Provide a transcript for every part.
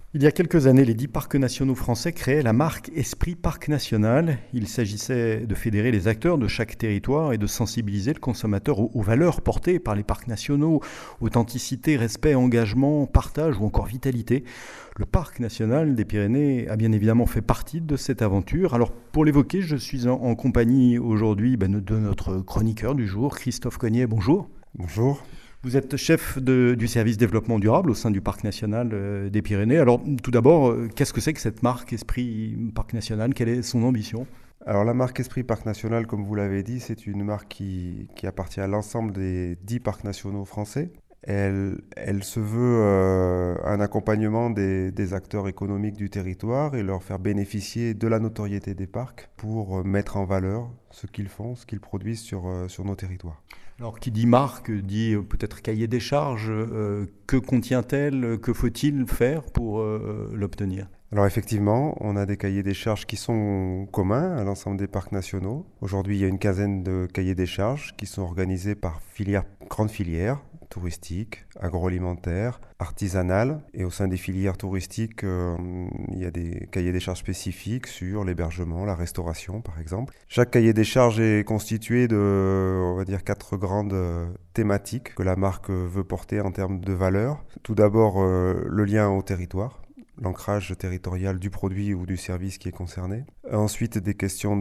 Il y a quelques années, les 10 parcs nationaux français créaient la marque Esprit Parc National. Il s'agissait de fédérer les acteurs de chaque territoire et de sensibiliser le consommateur aux valeurs portées par les parcs nationaux, authenticité, respect, engagement, partage ou encore vitalité. Le parc national des Pyrénées a bien évidemment fait partie de cette aventure. Alors pour l'évoquer, je suis en compagnie aujourd'hui de notre chroniqueur du jour, Christophe Cognet. Bonjour. Bonjour. Vous êtes chef du service développement durable au sein du parc national des Pyrénées. Alors tout d'abord, qu'est-ce que c'est que cette marque Esprit Parc National? Quelle est son ambition? Alors la marque Esprit Parc National, comme vous l'avez dit, c'est une marque qui appartient à l'ensemble des 10 parcs nationaux français. Elle se veut un accompagnement des acteurs économiques du territoire et leur faire bénéficier de la notoriété des parcs pour mettre en valeur ce qu'ils font, ce qu'ils produisent sur nos territoires. Alors qui dit marque dit peut-être cahier des charges. Que contient-elle? Que faut-il faire pour l'obtenir? Alors effectivement, on a des cahiers des charges qui sont communs à l'ensemble des parcs nationaux. Aujourd'hui, il y a une quinzaine de cahiers des charges qui sont organisés par grandes filières touristiques, agroalimentaires, artisanales. Et au sein des filières touristiques, il y a des cahiers des charges spécifiques sur l'hébergement, la restauration par exemple. Chaque cahier des charges est constitué de, on va dire, quatre grandes thématiques que la marque veut porter en termes de valeurs. Tout d'abord, le lien au territoire, l'ancrage territorial du produit ou du service qui est concerné. Ensuite, des questions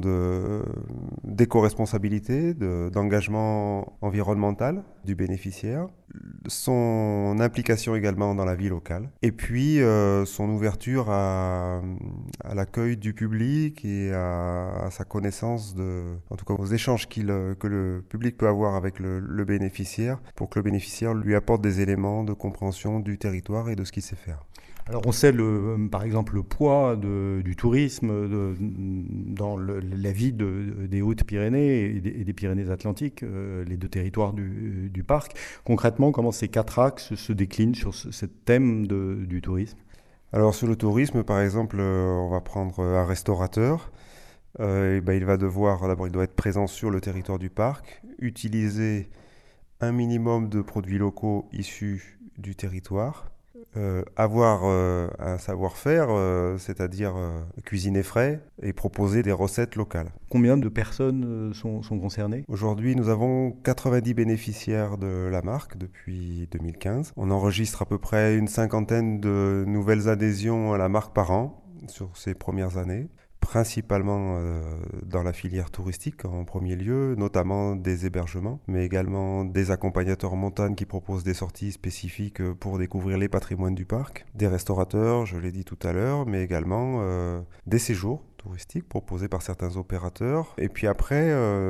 d'éco-responsabilité, d'engagement environnemental du bénéficiaire, son implication également dans la vie locale, et puis son ouverture à l'accueil du public et à sa connaissance, en tout cas aux échanges que le public peut avoir avec le bénéficiaire, pour que le bénéficiaire lui apporte des éléments de compréhension du territoire et de ce qu'il sait faire. Alors on sait par exemple le poids du tourisme dans la vie des Hautes-Pyrénées et des Pyrénées-Atlantiques, les deux territoires du parc. Concrètement, comment ces quatre axes se déclinent sur ce thème du tourisme? Alors sur le tourisme, par exemple, on va prendre un restaurateur. Il va d'abord, il doit être présent sur le territoire du parc, utiliser un minimum de produits locaux issus du territoire, avoir un savoir-faire, c'est-à-dire cuisiner frais et proposer des recettes locales. Combien de personnes sont concernées? Aujourd'hui, nous avons 90 bénéficiaires de la marque depuis 2015. On enregistre à peu près une cinquantaine de nouvelles adhésions à la marque par an sur ces premières années, principalement dans la filière touristique en premier lieu, notamment des hébergements, mais également des accompagnateurs en montagne qui proposent des sorties spécifiques pour découvrir les patrimoines du parc, des restaurateurs, je l'ai dit tout à l'heure, mais également des séjours touristiques proposés par certains opérateurs. Et puis après,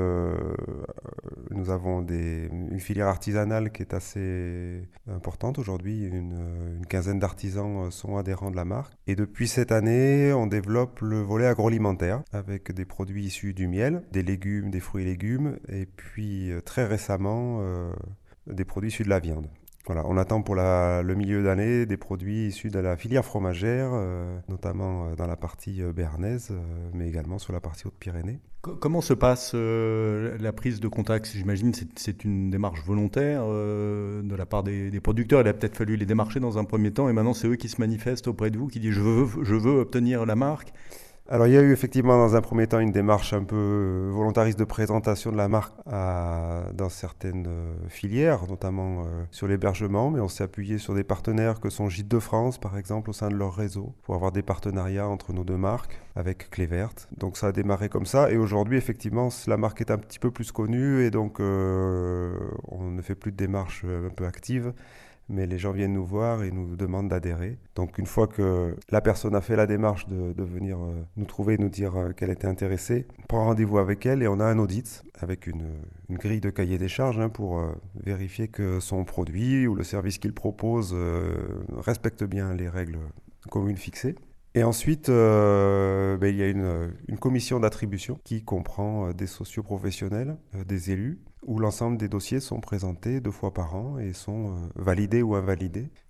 nous avons une filière artisanale qui est assez importante aujourd'hui. Une quinzaine d'artisans sont adhérents de la marque. Et depuis cette année, on développe le volet agroalimentaire avec des produits issus du miel, des légumes, des fruits et légumes, et puis très récemment, des produits issus de la viande. Voilà, on attend pour le milieu d'année des produits issus de la filière fromagère, notamment dans la partie béarnaise, mais également sur la partie Haute-Pyrénées. Comment se passe la prise de contact? J'imagine que c'est une démarche volontaire de la part des producteurs. Il a peut-être fallu les démarcher dans un premier temps et maintenant c'est eux qui se manifestent auprès de vous, qui disent je veux obtenir la marque. Alors il y a eu effectivement dans un premier temps une démarche un peu volontariste de présentation de la marque dans certaines filières, notamment sur l'hébergement, mais on s'est appuyé sur des partenaires que sont Gîtes de France par exemple au sein de leur réseau pour avoir des partenariats entre nos deux marques avec Clé Verte. Donc ça a démarré comme ça et aujourd'hui effectivement la marque est un petit peu plus connue et donc on ne fait plus de démarches un peu actives. Mais les gens viennent nous voir et nous demandent d'adhérer. Donc une fois que la personne a fait la démarche de venir nous trouver et nous dire qu'elle était intéressée, on prend rendez-vous avec elle et on a un audit avec une grille de cahier des charges pour vérifier que son produit ou le service qu'il propose respecte bien les règles communes fixées. Et ensuite, il y a une commission d'attribution qui comprend des socioprofessionnels, des élus, où l'ensemble des dossiers sont présentés 2 fois par an et sont validés ou invalidés.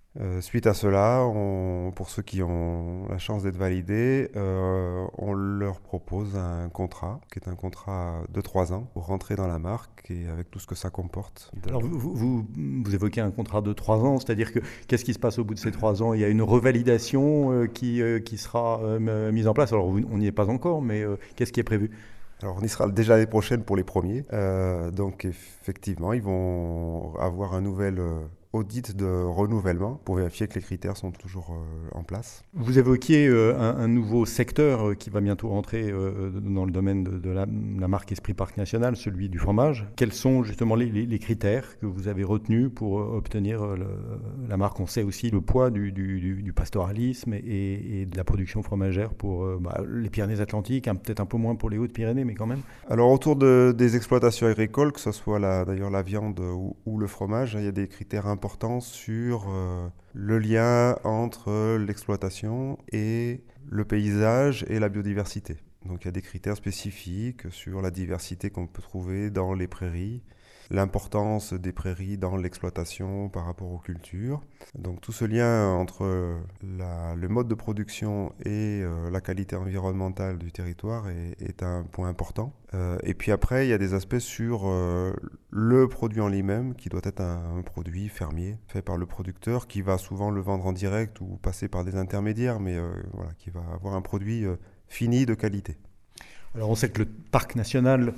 Suite à cela, pour ceux qui ont la chance d'être validés, on leur propose un contrat, qui est un contrat de 3 ans, pour rentrer dans la marque et avec tout ce que ça comporte. Alors vous évoquez un contrat de 3 ans, c'est-à-dire que qu'est-ce qui se passe au bout de ces 3 ans? Il y a une revalidation qui sera mise en place. Alors on n'y est pas encore, mais qu'est-ce qui est prévu? Alors on y sera déjà l'année prochaine pour les premiers. Donc effectivement, ils vont avoir un nouvel audit de renouvellement pour vérifier que les critères sont toujours en place. Vous évoquiez un nouveau secteur qui va bientôt entrer dans le domaine de la marque Esprit Parc National, celui du fromage. Quels sont justement les critères que vous avez retenus pour obtenir la marque? On sait aussi le poids du pastoralisme et de la production fromagère pour les Pyrénées-Atlantiques, peut-être un peu moins pour les Hautes-Pyrénées, mais quand même. Alors autour des exploitations agricoles, que ce soit d'ailleurs la viande ou le fromage, il y a des critères importants sur le lien entre l'exploitation et le paysage et la biodiversité. Donc il y a des critères spécifiques sur la diversité qu'on peut trouver dans les prairies, l'importance des prairies dans l'exploitation par rapport aux cultures. Donc tout ce lien entre le mode de production et la qualité environnementale du territoire est un point important. Et puis après, il y a des aspects sur le produit en lui-même, qui doit être un produit fermier, fait par le producteur, qui va souvent le vendre en direct ou passer par des intermédiaires, mais voilà, qui va avoir un produit fini de qualité. Alors on sait que le parc national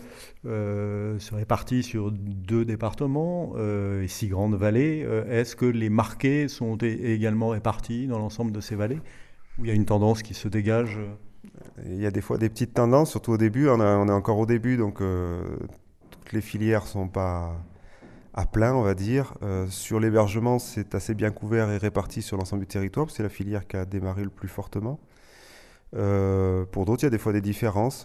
se répartit sur 2 départements et 6 grandes vallées. Est-ce que les marqués sont également répartis dans l'ensemble de ces vallées? Ou il y a une tendance qui se dégage? Il y a des fois des petites tendances, surtout au début. On est encore au début, donc toutes les filières ne sont pas à plein, on va dire. Sur l'hébergement, c'est assez bien couvert et réparti sur l'ensemble du territoire, parce que c'est la filière qui a démarré le plus fortement. Pour d'autres, il y a des fois des différences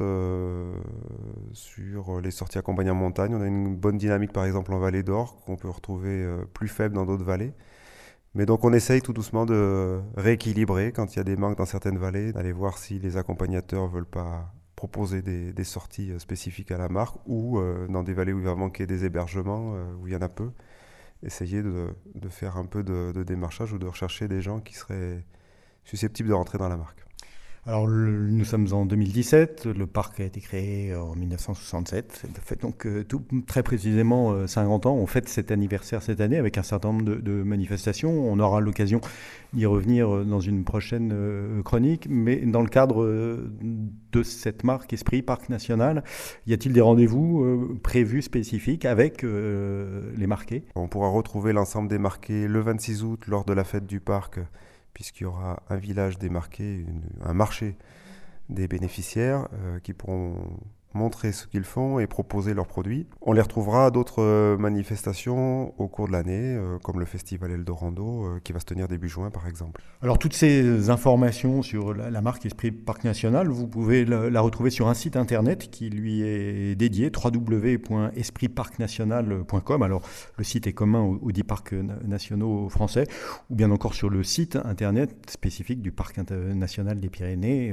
sur les sorties accompagnées en montagne. On a une bonne dynamique, par exemple, en vallée d'Or, qu'on peut retrouver plus faible dans d'autres vallées. Mais donc, on essaye tout doucement de rééquilibrer quand il y a des manques dans certaines vallées, d'aller voir si les accompagnateurs ne veulent pas proposer des sorties spécifiques à la marque ou dans des vallées où il va manquer des hébergements, où il y en a peu, essayer de faire un peu de démarchage ou de rechercher des gens qui seraient susceptibles de rentrer dans la marque. Alors, nous sommes en 2017, le parc a été créé en 1967, ça fait donc tout très précisément 50 ans. On fête cet anniversaire cette année avec un certain nombre de manifestations. On aura l'occasion d'y revenir dans une prochaine chronique, mais dans le cadre de cette marque Esprit Parc National, y a-t-il des rendez-vous prévus spécifiques avec les marqués? On pourra retrouver l'ensemble des marqués le 26 août lors de la fête du parc, puisqu'il y aura un village démarqué, un marché des bénéficiaires qui pourront montrer ce qu'ils font et proposer leurs produits. On les retrouvera à d'autres manifestations au cours de l'année, comme le festival Eldorado, qui va se tenir début juin par exemple. Alors toutes ces informations sur la marque Esprit Parc National, vous pouvez la retrouver sur un site internet qui lui est dédié, www.espritparcnational.com. Alors le site est commun aux 10 parcs nationaux français, ou bien encore sur le site internet spécifique du Parc national des Pyrénées,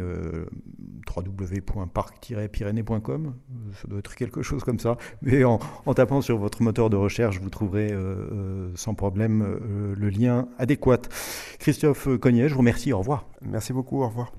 www.parc-pyrénées.com. Ça doit être quelque chose comme ça. Mais en tapant sur votre moteur de recherche, vous trouverez sans problème le lien adéquat. Christophe Cognet, je vous remercie. Au revoir. Merci beaucoup. Au revoir.